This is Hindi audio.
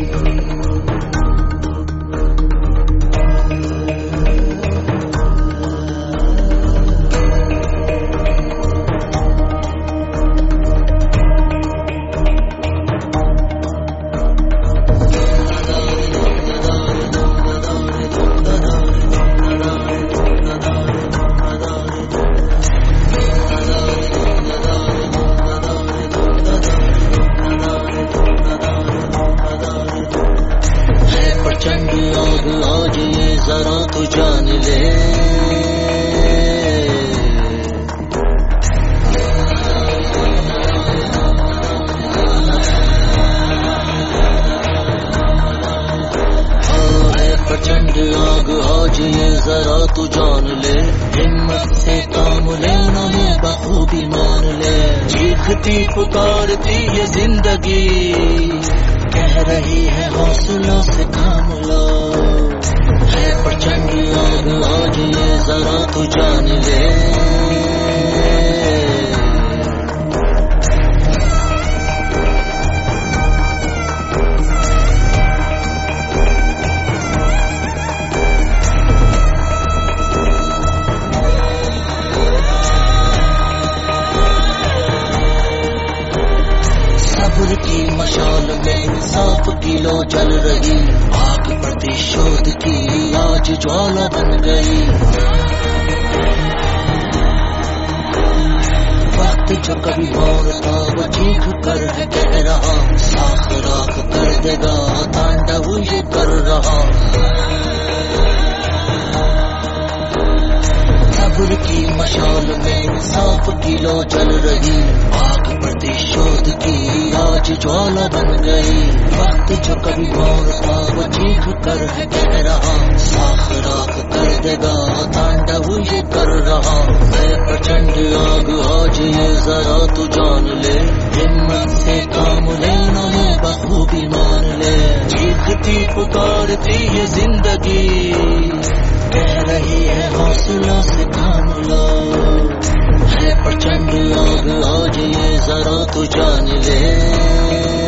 आज ये जरा तू जान ले, प्रचंड आग आज ये जरा तू जान ले, हिम्मत से काम लेना ले बखूबी मान ले। चीखती पुकारती ये जिंदगी कह रही है हौसलों से काम लो, है प्रचंड आग आज ये जरा तू जान ले। सब्र की मशाल में 100 किलो जल रही, आग प्रतिशोध की आज ज्वाला बन गई। वक्त जो कभी और था वो चीख कर है कह रहा, साख राख कर देगा तांडव ये कर रहा। सब्र की मशाल में 100 किलो जल रही, आग प्रतिशोध की आज ज्वाला बन गई। वक्त जो कभी और था वो चीख कर है कह रहा, साख राख कर देगा तांडव ये कर रहा। मैं प्रचंड आग आज ये जरा तू जान ले, हिम्मत से काम लेना ले बखूबी मान ले। चीखती पुकारती ये जिंदगी कह रही है हौसलों से काम लो, है प्रचंड आग आज ये जरा तू जान ले।